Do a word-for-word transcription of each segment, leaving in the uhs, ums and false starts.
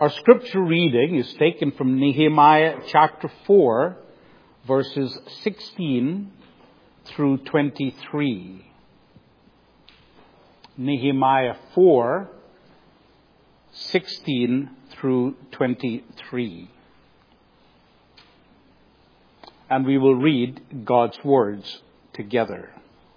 Our scripture reading is taken from Nehemiah chapter four, verses sixteen through twenty-three. Nehemiah four, sixteen through twenty-three. And we will read God's words together.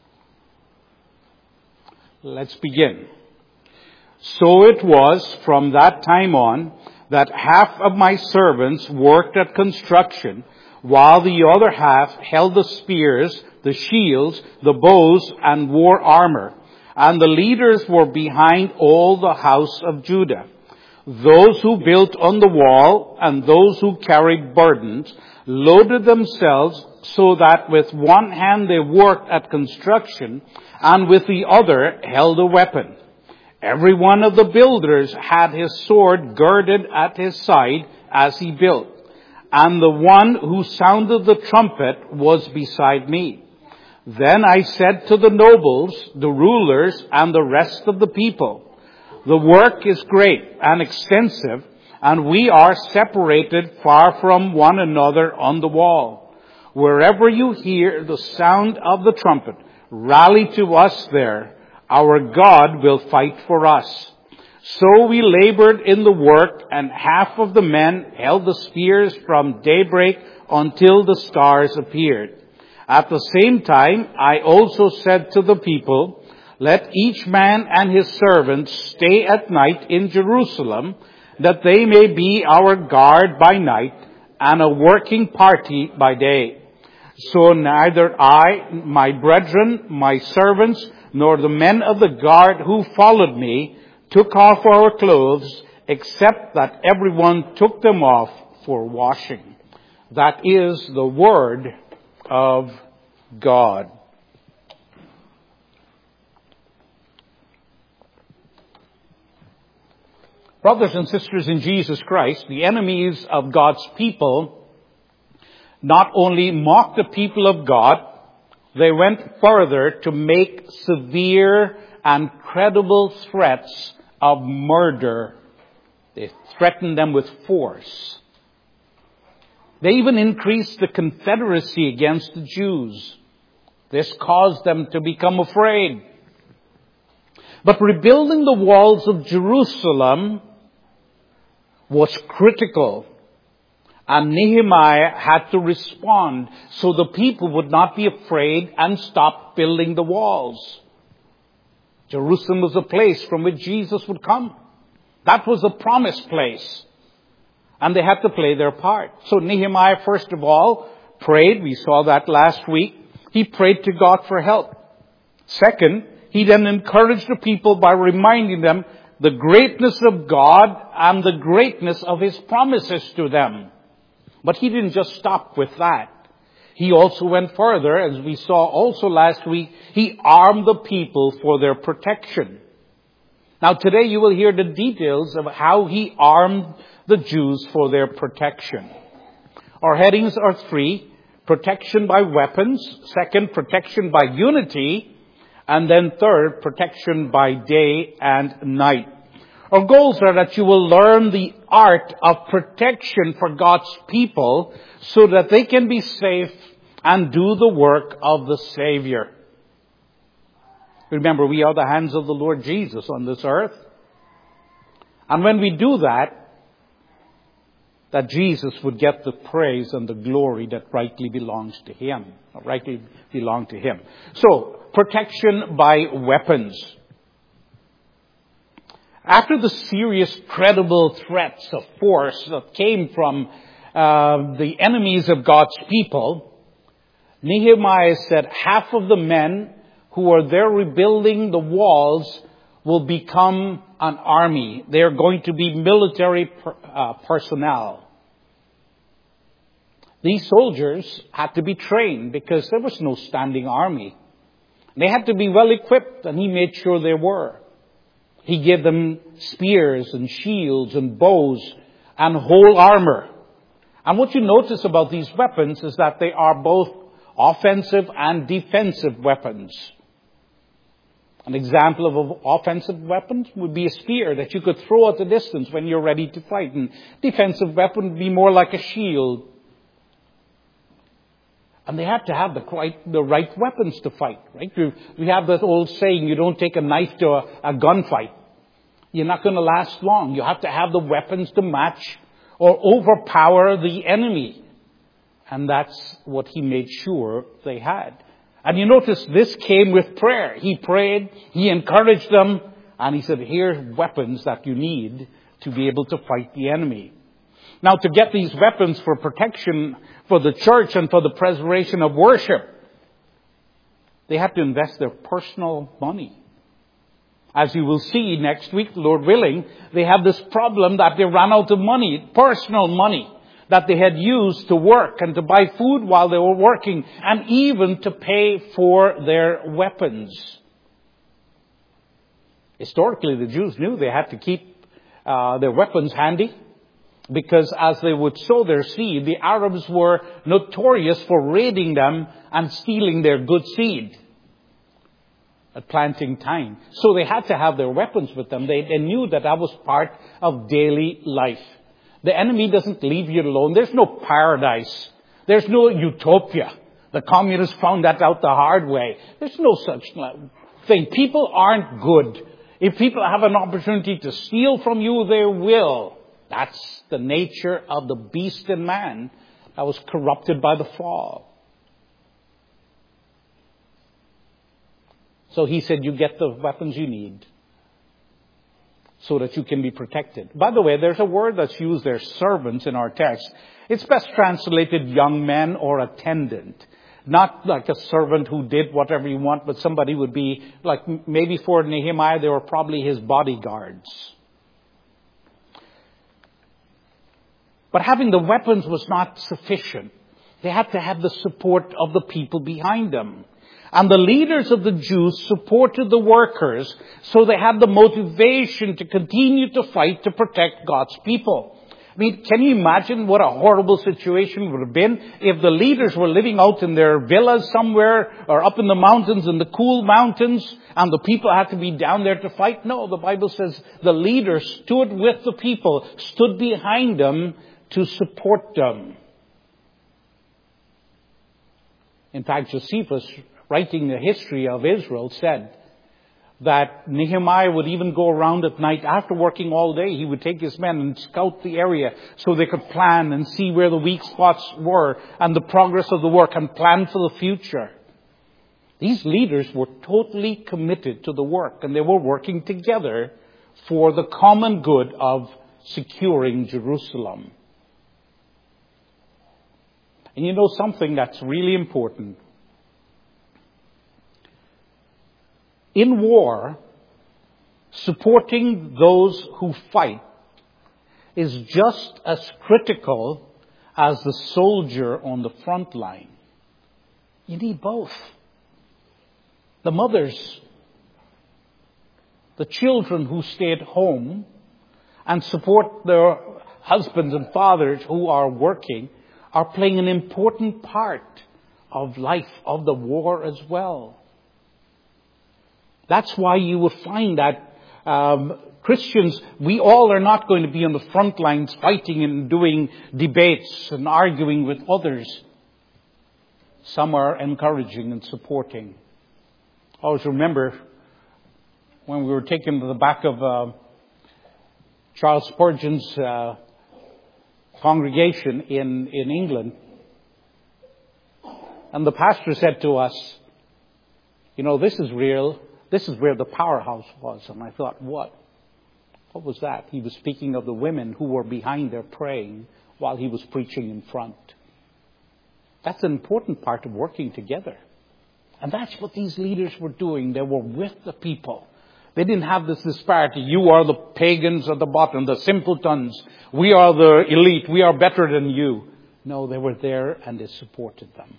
Let's begin. So it was from that time on that half of my servants worked at construction, while the other half held the spears, the shields, the bows, and wore armor. And the leaders were behind all the house of Judah. Those who built on the wall and those who carried burdens loaded themselves so that with one hand they worked at construction and with the other held a weapon. Every one of the builders had his sword girded at his side as he built, and the one who sounded the trumpet was beside me. Then I said to the nobles, the rulers, and the rest of the people, the work is great and extensive, and we are separated far from one another on the wall. Wherever you hear the sound of the trumpet, rally to us there. Our God will fight for us. So we labored in the work, and half of the men held the spears from daybreak until the stars appeared. At the same time, I also said to the people, let each man and his servant stay at night in Jerusalem, that they may be our guard by night and a working party by day. So neither I, my brethren, my servants, nor the men of the guard who followed me took off our clothes, except that everyone took them off for washing. That is the word of God. Brothers and sisters in Jesus Christ, the enemies of God's people not only mocked the people of God, they went further to make severe and credible threats of murder. They threatened them with force. They even increased the confederacy against the Jews. This caused them to become afraid. But rebuilding the walls of Jerusalem was critical. And Nehemiah had to respond so the people would not be afraid and stop building the walls. Jerusalem was a place from which Jesus would come. That was a promised place. And they had to play their part. So Nehemiah, first of all, prayed. We saw that last week. He prayed to God for help. Second, he then encouraged the people by reminding them the greatness of God and the greatness of His promises to them. But he didn't just stop with that. He also went further, as we saw also last week. He armed the people for their protection. Now today you will hear the details of how he armed the Jews for their protection. Our headings are three. Protection by weapons. Second, protection by unity. And then third, protection by day and night. Our goals are that you will learn the art of protection for God's people so that they can be safe and do the work of the Savior. Remember, we are the hands of the Lord Jesus on this earth. And when we do that, that Jesus would get the praise and the glory that rightly belongs to Him. Rightly belong to Him. So, protection by weapons. After the serious, credible threats of force that came from uh, the enemies of God's people, Nehemiah said half of the men who are there rebuilding the walls will become an army. They are going to be military per, uh, personnel. These soldiers had to be trained because there was no standing army. They had to be well equipped, and he made sure they were. He gave them spears and shields and bows and whole armor. And what you notice about these weapons is that they are both offensive and defensive weapons. An example of an offensive weapon would be a spear that you could throw at a distance when you're ready to fight. And defensive weapon would be more like a shield. And they have to have the right, the right weapons to fight, right? We have that old saying, you don't take a knife to a, a gunfight. You're not going to last long. You have to have the weapons to match or overpower the enemy. And that's what he made sure they had. And you notice this came with prayer. He prayed, he encouraged them, and he said, here's weapons that you need to be able to fight the enemy. Now, to get these weapons for protection for the church and for the preservation of worship, they had to invest their personal money. As you will see next week, Lord willing, they have this problem that they ran out of money, personal money, that they had used to work and to buy food while they were working, and even to pay for their weapons. Historically, the Jews knew they had to keep uh, their weapons handy, because as they would sow their seed, the Arabs were notorious for raiding them and stealing their good seed at planting time. So they had to have their weapons with them. They, they knew that that was part of daily life. The enemy doesn't leave you alone. There's no paradise. There's no utopia. The communists found that out the hard way. There's no such thing. People aren't good. If people have an opportunity to steal from you, they will. That's the nature of the beast in man that was corrupted by the fall. So he said, you get the weapons you need so that you can be protected. By the way, there's a word that's used there, servants, in our text. It's best translated young men or attendant. Not like a servant who did whatever you want, but somebody would be, like maybe for Nehemiah, they were probably his bodyguards. But having the weapons was not sufficient. They had to have the support of the people behind them. And the leaders of the Jews supported the workers, so they had the motivation to continue to fight to protect God's people. I mean, can you imagine what a horrible situation would have been if the leaders were living out in their villas somewhere or up in the mountains, in the cool mountains, and the people had to be down there to fight? No, the Bible says the leaders stood with the people, stood behind them to support them. In fact, Josephus, writing the history of Israel, said that Nehemiah would even go around at night after working all day. He would take his men and scout the area so they could plan and see where the weak spots were and the progress of the work and plan for the future. These leaders were totally committed to the work, and they were working together for the common good of securing Jerusalem. And you know something that's really important? In war, supporting those who fight is just as critical as the soldier on the front line. You need both. The mothers, the children who stay at home and support their husbands and fathers who are working are playing an important part of life, of the war as well. That's why you will find that um, Christians, we all are not going to be on the front lines fighting and doing debates and arguing with others. Some are encouraging and supporting. I always remember when we were taken to the back of uh, Charles Spurgeon's uh, congregation in, in England. And the pastor said to us, you know, this is real. This is where the powerhouse was. And I thought, what? What was that? He was speaking of the women who were behind there praying while he was preaching in front. That's an important part of working together. And that's what these leaders were doing. They were with the people. They didn't have this disparity. You are the pagans at the bottom, the simpletons. We are the elite. We are better than you. No, they were there and they supported them.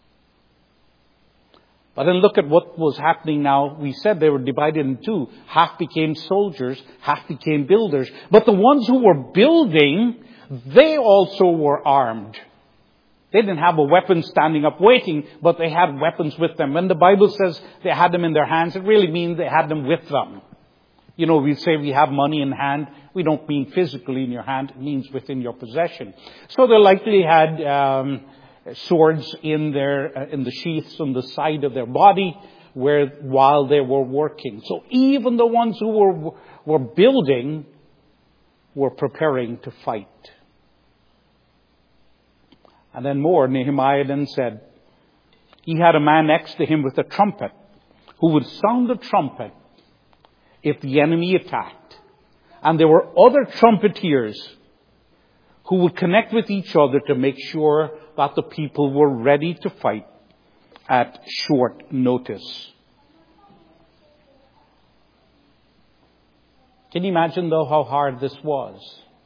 But then look at what was happening now. We said they were divided in two. Half became soldiers, half became builders. But the ones who were building, they also were armed. They didn't have a weapon standing up waiting, but they had weapons with them. When the Bible says they had them in their hands, it really means they had them with them. You know, we say we have money in hand. We don't mean physically in your hand. It means within your possession. So they likely had um, swords in their uh, in the sheaths on the side of their body, where while they were working. So even the ones who were were building were preparing to fight. And then more, Nehemiah then said, he had a man next to him with a trumpet who would sound the trumpet if the enemy attacked. And there were other trumpeters who would connect with each other to make sure that the people were ready to fight at short notice. Can you imagine, though, how hard this was?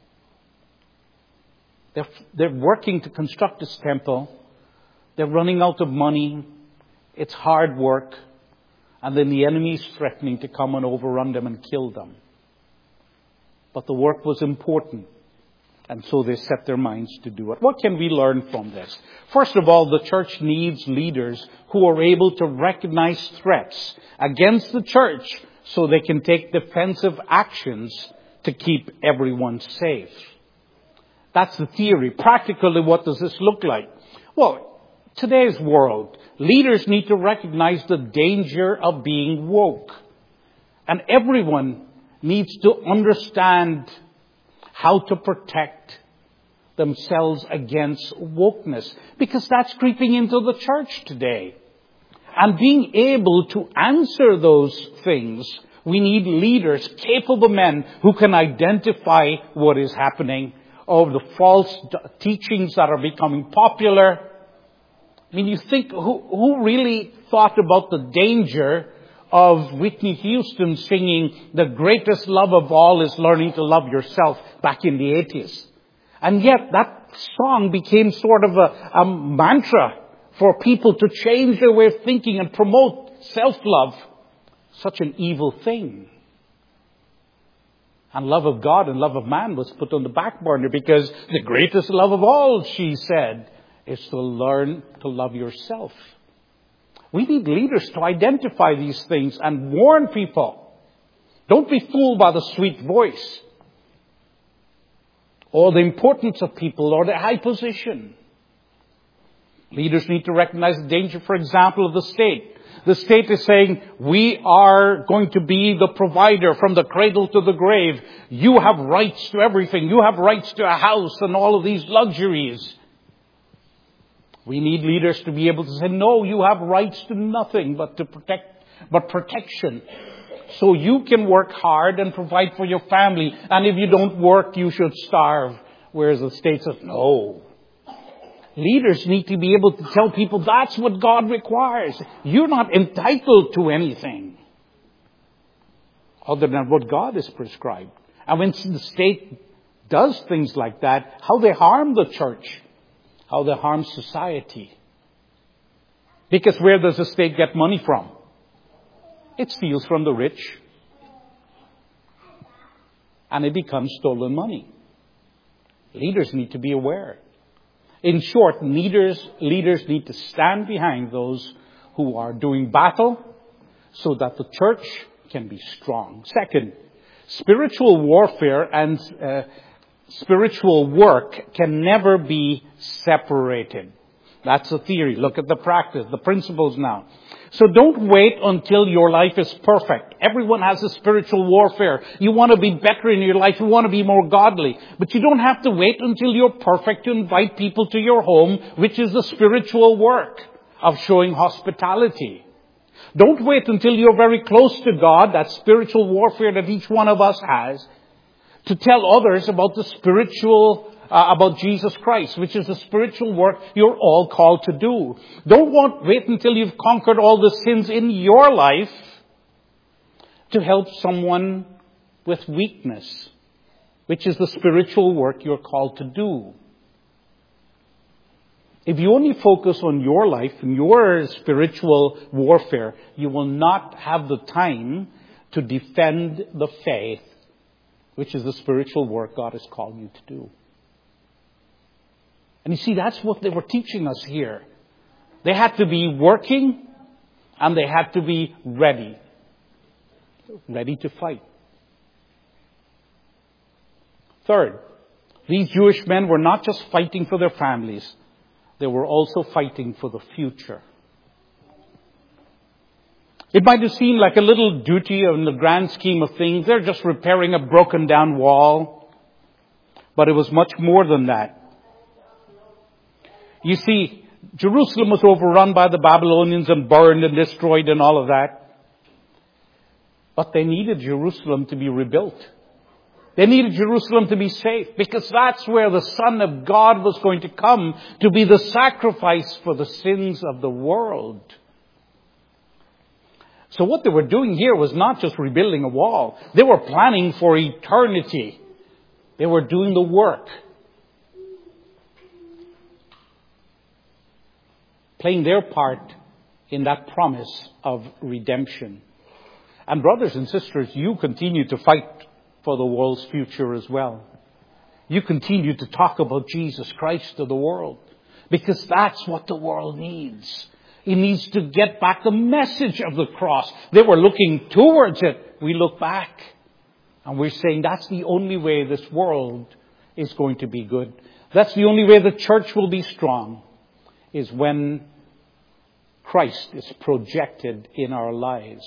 They're, they're working to construct this temple. They're running out of money. It's hard work. And then the enemy is threatening to come and overrun them and kill them. But the work was important. And so they set their minds to do it. What can we learn from this? First of all, the church needs leaders who are able to recognize threats against the church so they can take defensive actions to keep everyone safe. That's the theory. Practically, what does this look like? Well, today's world, leaders need to recognize the danger of being woke. And everyone needs to understand how to protect themselves against wokeness. Because that's creeping into the church today. And being able to answer those things, we need leaders, capable men who can identify what is happening, or the false teachings that are becoming popular. I mean, you think, who, who really thought about the danger of Whitney Houston singing, "The greatest love of all is learning to love yourself," back in the eighties? And yet that song became sort of a, a mantra for people to change their way of thinking and promote self-love. Such an evil thing. And love of God and love of man was put on the back burner because the greatest love of all, she said, is to learn to love yourself. We need leaders to identify these things and warn people. Don't be fooled by the sweet voice or the importance of people or their high position. Leaders need to recognize the danger, for example, of the state. The state is saying, we are going to be the provider from the cradle to the grave. You have rights to everything. You have rights to a house and all of these luxuries. We need leaders to be able to say, no, you have rights to nothing but to protect, but protection. So you can work hard and provide for your family. And if you don't work, you should starve. Whereas the state says, no. Leaders need to be able to tell people that's what God requires. You're not entitled to anything other than what God has prescribed. And when the state does things like that, how they harm the church, how they harm society. Because where does the state get money from? It steals from the rich. And it becomes stolen money. Leaders need to be aware. In short, leaders, leaders need to stand behind those who are doing battle so that the church can be strong. Second, spiritual warfare and uh, spiritual work can never be separated. That's the theory. Look at the practice, the principles now. So don't wait until your life is perfect. Everyone has a spiritual warfare. You want to be better in your life. You want to be more godly. But you don't have to wait until you're perfect to invite people to your home, which is the spiritual work of showing hospitality. Don't wait until you're very close to God, that spiritual warfare that each one of us has, to tell others about the spiritual Uh, about Jesus Christ, which is the spiritual work you're all called to do. Don't want, wait until you've conquered all the sins in your life to help someone with weakness, which is the spiritual work you're called to do. If you only focus on your life and your spiritual warfare, you will not have the time to defend the faith, which is the spiritual work God has called you to do. And you see, that's what they were teaching us here. They had to be working and they had to be ready. Ready to fight. Third, these Jewish men were not just fighting for their families. They were also fighting for the future. It might have seemed like a little duty in the grand scheme of things. They're just repairing a broken down wall. But it was much more than that. You see, Jerusalem was overrun by the Babylonians and burned and destroyed and all of that. But they needed Jerusalem to be rebuilt. They needed Jerusalem to be safe, because that's where the Son of God was going to come to be the sacrifice for the sins of the world. So what they were doing here was not just rebuilding a wall. They were planning for eternity. They were doing the work. Playing their part in that promise of redemption. And brothers and sisters, you continue to fight for the world's future as well. You continue to talk about Jesus Christ to the world, because that's what the world needs. It needs to get back the message of the cross. They were looking towards it. We look back. And we're saying that's the only way this world is going to be good. That's the only way the church will be strong, is when Christ is projected in our lives.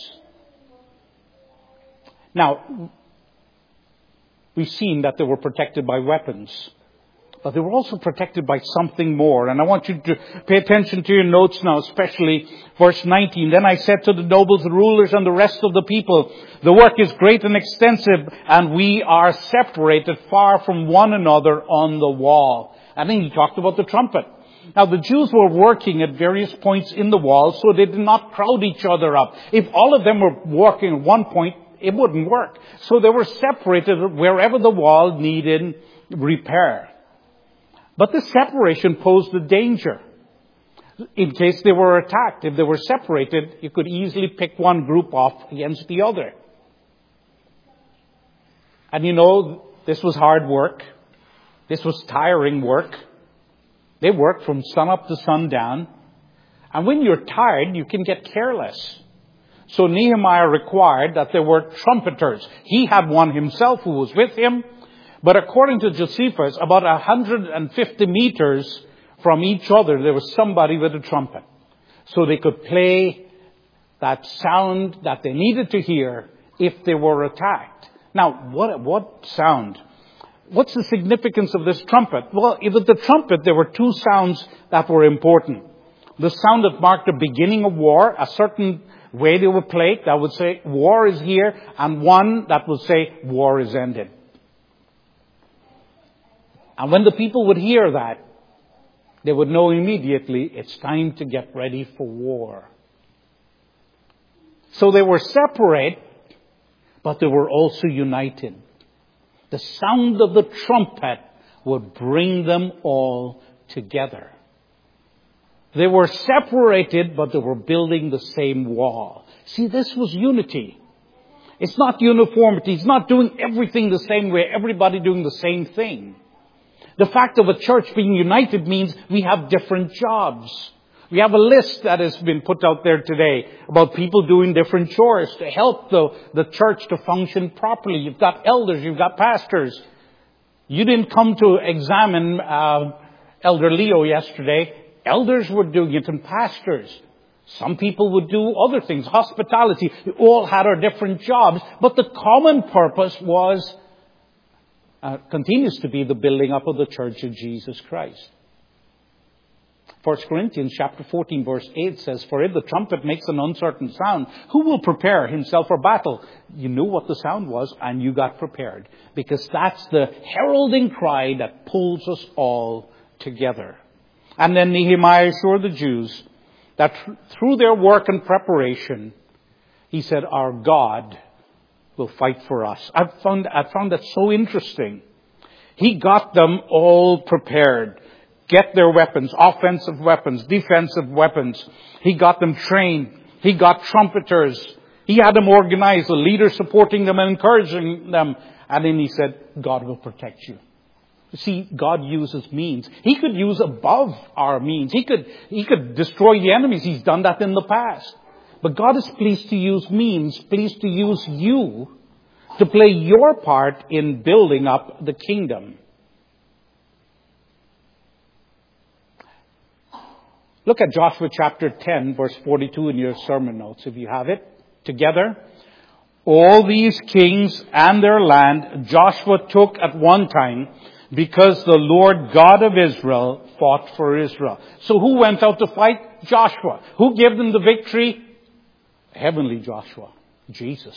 Now, we've seen that they were protected by weapons. But they were also protected by something more. And I want you to pay attention to your notes now, especially verse nineteen. Then I said to the nobles, the rulers, and the rest of the people, the work is great and extensive, and we are separated far from one another on the wall. And then he talked about the trumpet. Now, the Jews were working at various points in the wall, so they did not crowd each other up. If all of them were working at one point, it wouldn't work. So they were separated wherever the wall needed repair. But this separation posed a danger. In case they were attacked, if they were separated, you could easily pick one group off against the other. And you know, this was hard work. This was tiring work. They worked from sun up to sundown. And when you're tired, you can get careless. So Nehemiah required that there were trumpeters. He had one himself who was with him. But according to Josephus, about one hundred fifty meters from each other, there was somebody with a trumpet. So they could play that sound that they needed to hear if they were attacked. Now, what, what sound? What's the significance of this trumpet? Well, with the trumpet, there were two sounds that were important. The sound that marked the beginning of war, a certain way they would play it, that would say, war is here, and one that would say, war is ended. And when the people would hear that, they would know immediately it's time to get ready for war. So they were separate, but they were also united. The sound of the trumpet would bring them all together. They were separated, but they were building the same wall. See, this was unity. It's not uniformity. It's not doing everything the same way, everybody doing the same thing. The fact of a church being united means we have different jobs. We have a list that has been put out there today about people doing different chores to help the, the church to function properly. You've got elders, you've got pastors. You didn't come to examine uh, Elder Leo yesterday. Elders were doing it and pastors. Some people would do other things, hospitality. We all had our different jobs, but the common purpose was Uh, continues to be the building up of the Church of Jesus Christ. First Corinthians chapter fourteen verse eight says, for if the trumpet makes an uncertain sound, who will prepare himself for battle? You knew what the sound was and you got prepared. Because that's the heralding cry that pulls us all together. And then Nehemiah assured the Jews that th- through their work and preparation, he said, our God will fight for us. I found, I found that so interesting. He got them all prepared. Get their weapons, offensive weapons, defensive weapons. He got them trained. He got trumpeters. He had them organized, a leader supporting them and encouraging them. And then he said, God will protect you. See, God uses means. He could use above our means. He could, he could destroy the enemies. He's done that in the past. But God is pleased to use means, pleased to use you to play your part in building up the kingdom. Look at Joshua chapter ten, verse forty-two in your sermon notes, if you have it together. All these kings and their land Joshua took at one time, because the Lord God of Israel fought for Israel. So who went out to fight? Joshua. Who gave them the victory? Heavenly Joshua. Jesus.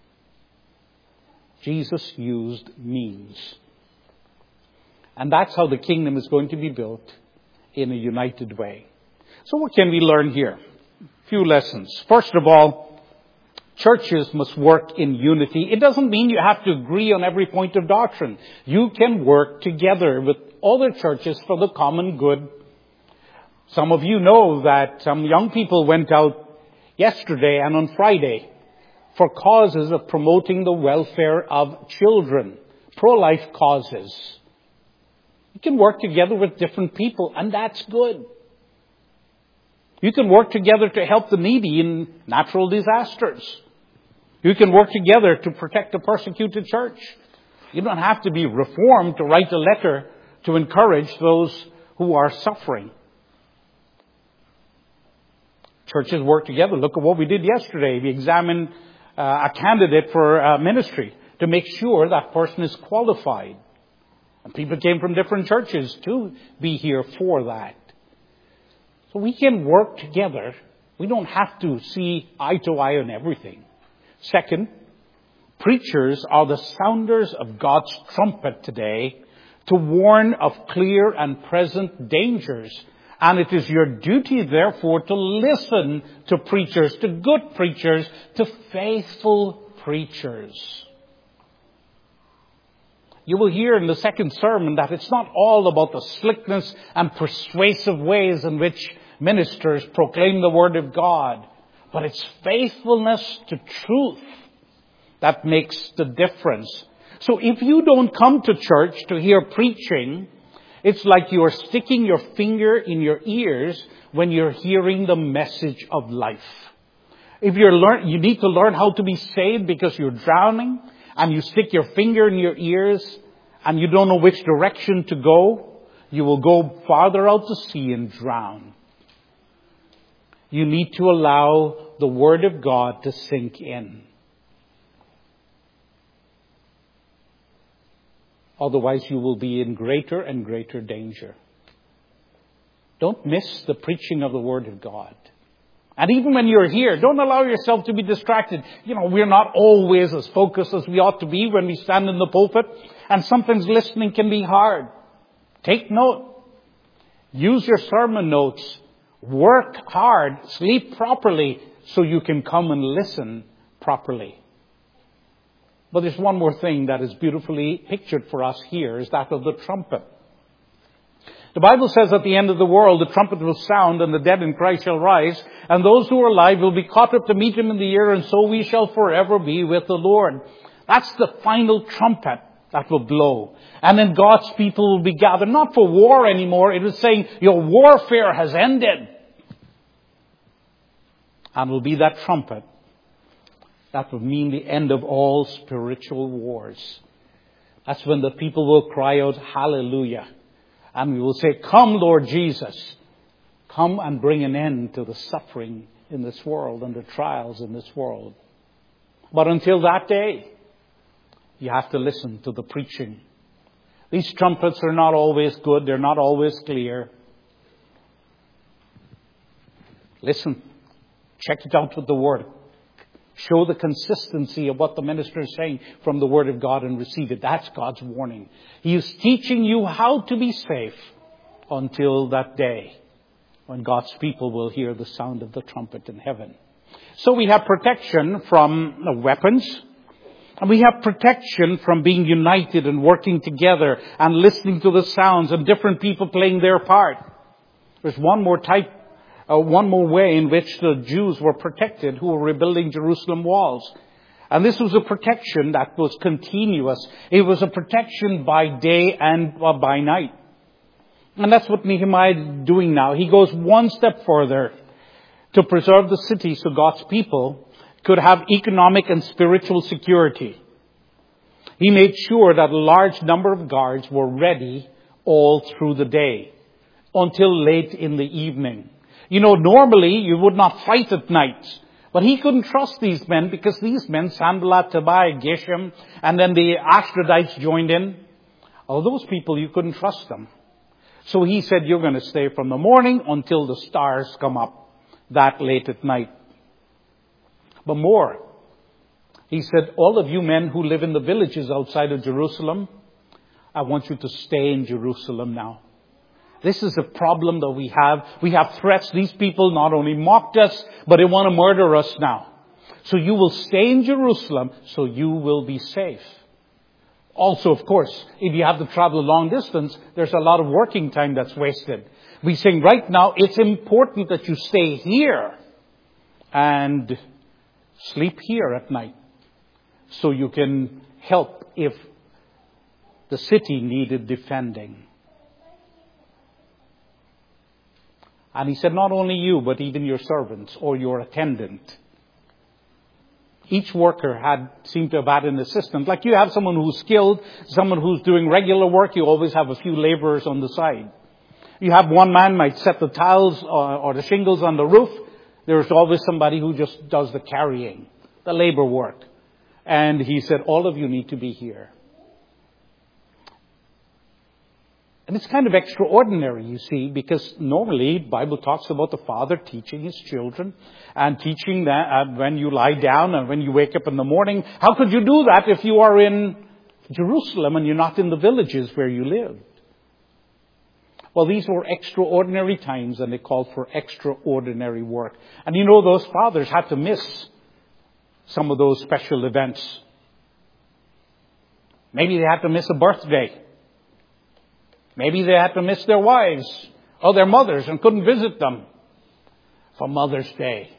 Jesus used means. And that's how the kingdom is going to be built, in a united way. So what can we learn here? A few lessons. First of all, churches must work in unity. It doesn't mean you have to agree on every point of doctrine. You can work together with other churches for the common good. Some of you know that some young people went out yesterday and on Friday for causes of promoting the welfare of children, pro-life causes. You can work together with different people, and that's good. You can work together to help the needy in natural disasters. You can work together to protect the persecuted church. You don't have to be reformed to write a letter to encourage those who are suffering. Churches work together. Look at what we did yesterday. We examined uh, a candidate for uh, ministry to make sure that person is qualified. And people came from different churches to be here for that. So we can work together. We don't have to see eye to eye on everything. Second, preachers are the sounders of God's trumpet today to warn of clear and present dangers. And it is your duty, therefore, to listen to preachers, to good preachers, to faithful preachers. You will hear in the second sermon that it's not all about the slickness and persuasive ways in which ministers proclaim the Word of God, but it's faithfulness to truth that makes the difference. So if you don't come to church to hear preaching, it's like you're sticking your finger in your ears when you're hearing the message of life. If you're learn, you need to learn how to be saved because you're drowning, and you stick your finger in your ears and you don't know which direction to go, you will go farther out to sea and drown. You need to allow the Word of God to sink in. Otherwise, you will be in greater and greater danger. Don't miss the preaching of the Word of God. And even when you're here, don't allow yourself to be distracted. You know, we're not always as focused as we ought to be when we stand in the pulpit. And sometimes listening can be hard. Take note. Use your sermon notes. Work hard. Sleep properly so you can come and listen properly. But there's one more thing that is beautifully pictured for us here, is that of the trumpet. The Bible says at the end of the world, the trumpet will sound and the dead in Christ shall rise, and those who are alive will be caught up to meet Him in the air, and so we shall forever be with the Lord. That's the final trumpet that will blow. And then God's people will be gathered, not for war anymore. It is saying your warfare has ended. And will be that trumpet that will mean the end of all spiritual wars. That's when the people will cry out, hallelujah. And we will say, come, Lord Jesus. Come and bring an end to the suffering in this world and the trials in this world. But until that day, you have to listen to the preaching. These trumpets are not always good. They're not always clear. Listen. Check it out with the Word. Show the consistency of what the minister is saying from the Word of God and receive it. That's God's warning. He is teaching you how to be safe until that day when God's people will hear the sound of the trumpet in heaven. So we have protection from the weapons. And we have protection from being united and working together and listening to the sounds and different people playing their part. There's one more type Uh, one more way in which the Jews were protected who were rebuilding Jerusalem walls. And this was a protection that was continuous. It was a protection by day and by night. And that's what Nehemiah is doing now. He goes one step further to preserve the city so God's people could have economic and spiritual security. He made sure that a large number of guards were ready all through the day until late in the evening. You know, normally you would not fight at night. But he couldn't trust these men because these men, Sanballat, Tobiah, Geshem, and then the Ashdodites joined in. All those people, you couldn't trust them. So he said, you're going to stay from the morning until the stars come up that late at night. But more. He said, all of you men who live in the villages outside of Jerusalem, I want you to stay in Jerusalem now. This is a problem that we have. We have threats. These people not only mocked us, but they want to murder us now. So you will stay in Jerusalem so you will be safe. Also, of course, if you have to travel a long distance, there's a lot of working time that's wasted. We're saying right now it's important that you stay here and sleep here at night so you can help if the city needed defending. And he said, not only you, but even your servants or your attendant. Each worker had seemed to have had an assistant. Like you have someone who's skilled, someone who's doing regular work, you always have a few laborers on the side. You have one man might set the tiles or, or the shingles on the roof. There's always somebody who just does the carrying, the labor work. And he said, all of you need to be here. And it's kind of extraordinary, you see, because normally the Bible talks about the father teaching his children and teaching that uh, when you lie down and when you wake up in the morning. How could you do that if you are in Jerusalem and you're not in the villages where you lived? Well, these were extraordinary times and they called for extraordinary work. And you know, those fathers had to miss some of those special events. Maybe they had to miss a birthday. Maybe they had to miss their wives or their mothers and couldn't visit them for Mother's Day.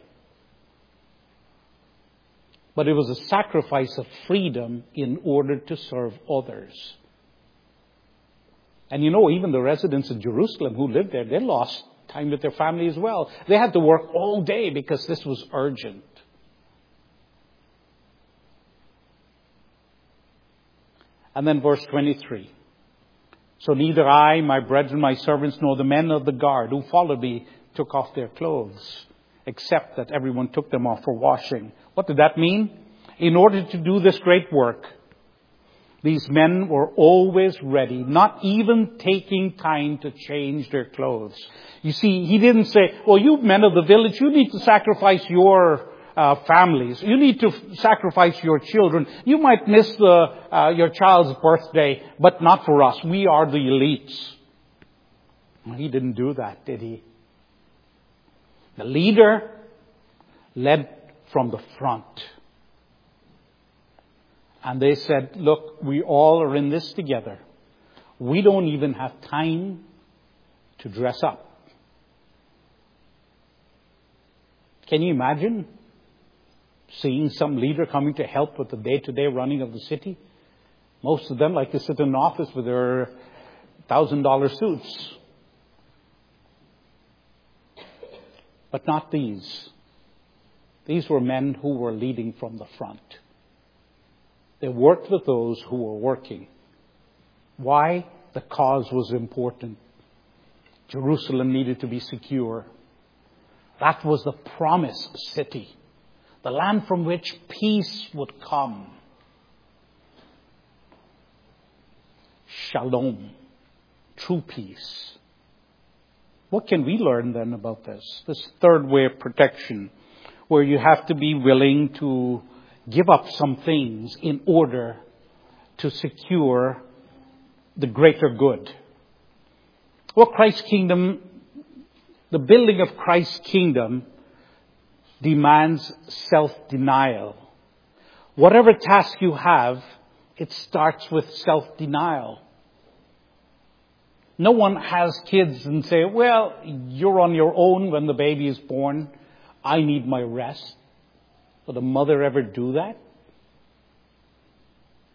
But it was a sacrifice of freedom in order to serve others. And you know, even the residents of Jerusalem who lived there, they lost time with their family as well. They had to work all day because this was urgent. And then verse twenty-three. So neither I, my brethren, my servants, nor the men of the guard who followed me took off their clothes, except that everyone took them off for washing. What did that mean? In order to do this great work, these men were always ready, not even taking time to change their clothes. You see, he didn't say, well, you men of the village, you need to sacrifice your uh, families. You need to sacrifice your children. You might miss the, uh, your child's birthday, but not for us. We are the elites. Well, he didn't do that, did he? The leader led from the front. And they said, look, we all are in this together. We don't even have time to dress up. Can you imagine seeing some leader coming to help with the day-to-day running of the city? Most of them like to sit in an office with their one thousand dollars suits. But not these. These were men who were leading from the front. They worked with those who were working. Why? The cause was important. Jerusalem needed to be secure. That was the promised city. The land from which peace would come. Shalom. True peace. What can we learn then about this? This third way of protection, where you have to be willing to give up some things in order to secure the greater good. Well, Christ's kingdom, the building of Christ's kingdom demands self-denial. Whatever task you have, it starts with self-denial. No one has kids and say, well, you're on your own when the baby is born. I need my rest. Would a mother ever do that?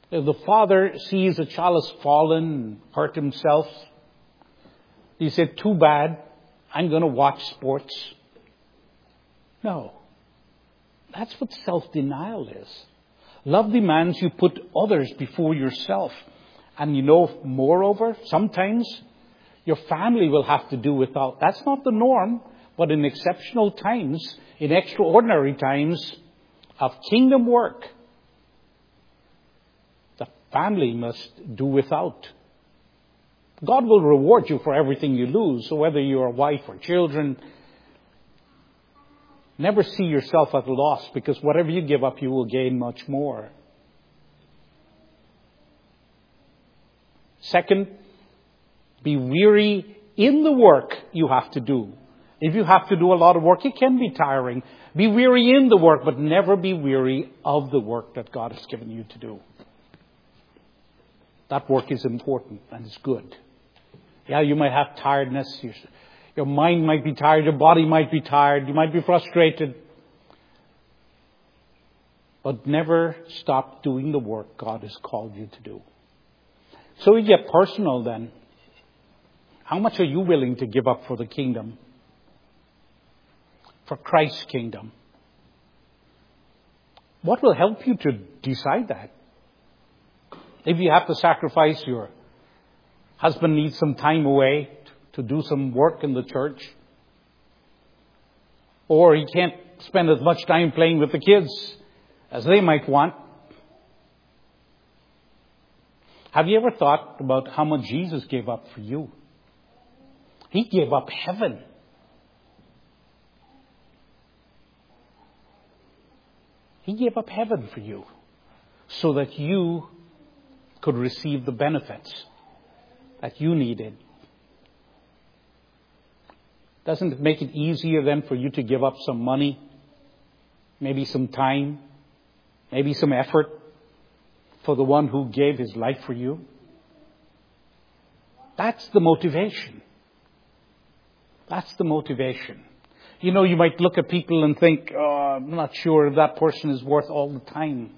If the father sees a child has fallen, hurt himself, he said, too bad, I'm going to watch sports. No. That's what self-denial is. Love demands you put others before yourself. And you know, moreover, sometimes your family will have to do without. That's not the norm, but in exceptional times, in extraordinary times of kingdom work, the family must do without. God will reward you for everything you lose. So whether you're a wife or children, never see yourself at a loss, because whatever you give up, you will gain much more. Second, be weary in the work you have to do. If you have to do a lot of work, it can be tiring. Be weary in the work, but never be weary of the work that God has given you to do. That work is important and it's good. Yeah, you might have tiredness. Your, your mind might be tired. Your body might be tired. You might be frustrated. But never stop doing the work God has called you to do. So we get personal then. How much are you willing to give up for the kingdom? For Christ's kingdom? What will help you to decide that? If you have to sacrifice, your husband needs some time away to do some work in the church, or he can't spend as much time playing with the kids as they might want. Have you ever thought about how much Jesus gave up for you? He gave up heaven. He gave up heaven for you so that you could receive the benefits that you needed. Doesn't it make it easier then for you to give up some money, maybe some time, maybe some effort for the one who gave his life for you? That's the motivation. That's the motivation. You know, you might look at people and think, oh, I'm not sure if that person is worth all the time.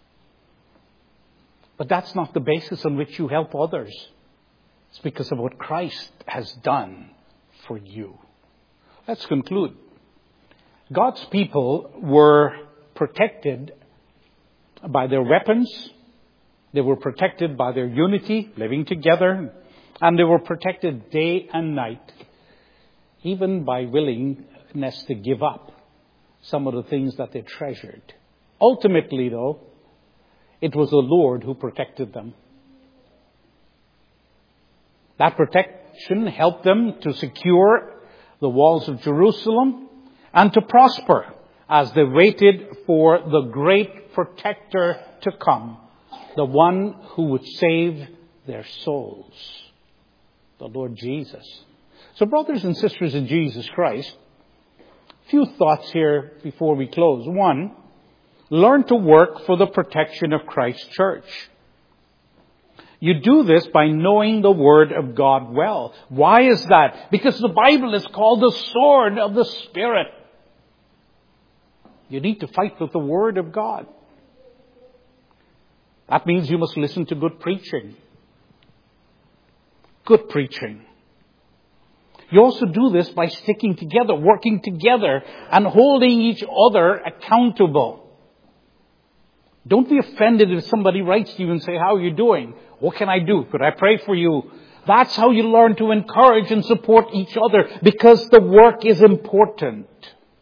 But that's not the basis on which you help others. It's because of what Christ has done for you. Let's conclude. God's people were protected by their weapons. They were protected by their unity, living together. And they were protected day and night, even by willingness to give up some of the things that they treasured. Ultimately, though, it was the Lord who protected them. That protection helped them to secure the walls of Jerusalem and to prosper as they waited for the great protector to come, the one who would save their souls, the Lord Jesus. So brothers and sisters in Jesus Christ, a few thoughts here before we close. One, learn to work for the protection of Christ's church. You do this by knowing the Word of God well. Why is that? Because the Bible is called the sword of the Spirit. You need to fight with the Word of God. That means you must listen to good preaching. Good preaching. You also do this by sticking together, working together, and holding each other accountable. Don't be offended if somebody writes to you and say, how are you doing? What can I do? Could I pray for you? That's how you learn to encourage and support each other, because the work is important.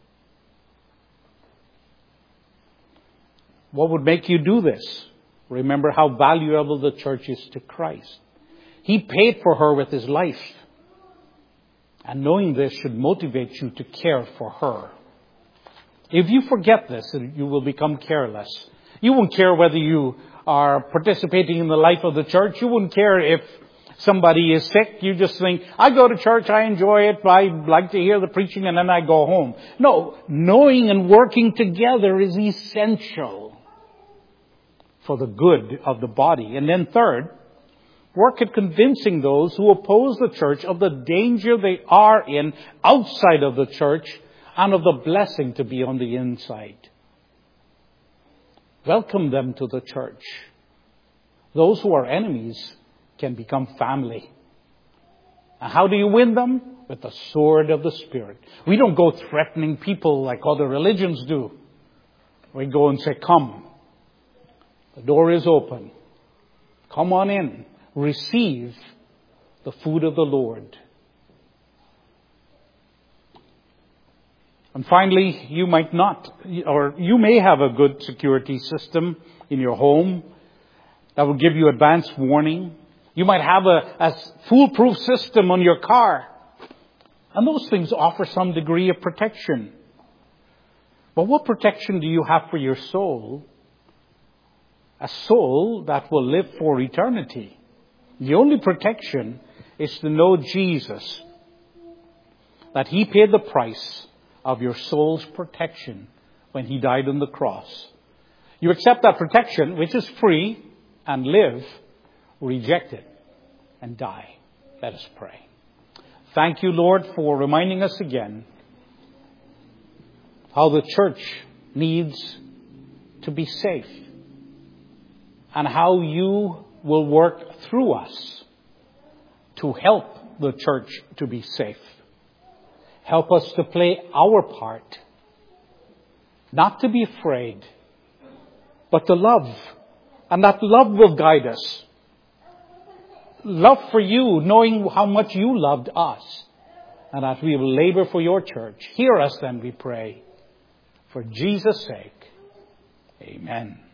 What would make you do this? Remember how valuable the church is to Christ. He paid for her with his life. And knowing this should motivate you to care for her. If you forget this, you will become careless. You won't care whether you are participating in the life of the church. You wouldn't care if somebody is sick. You just think, I go to church, I enjoy it, I like to hear the preaching, and then I go home. No, knowing and working together is essential for the good of the body. And then third, work at convincing those who oppose the church of the danger they are in outside of the church and of the blessing to be on the inside. Welcome them to the church. those who are enemies can become family. And how do you win them? With the sword of the Spirit. We don't go threatening people like other religions do. We go and say, come. The door is open. Come on in. Receive the food of the Lord. And finally, you might not, or you may have a good security system in your home that will give you advance warning. You might have a, a foolproof system on your car. And those things offer some degree of protection. But what protection do you have for your soul? A soul that will live for eternity. The only protection is to know Jesus. That He paid the price of your soul's protection when He died on the cross. You accept that protection, which is free, and live, reject it, and die. Let us pray. Thank you, Lord, for reminding us again how the church needs to be safe and how you will work through us to help the church to be safe. Help us to play our part, not to be afraid, but to love. And that love will guide us. Love for you, knowing how much you loved us. And that we will labor for your church. Hear us then, we pray. For Jesus' sake. Amen.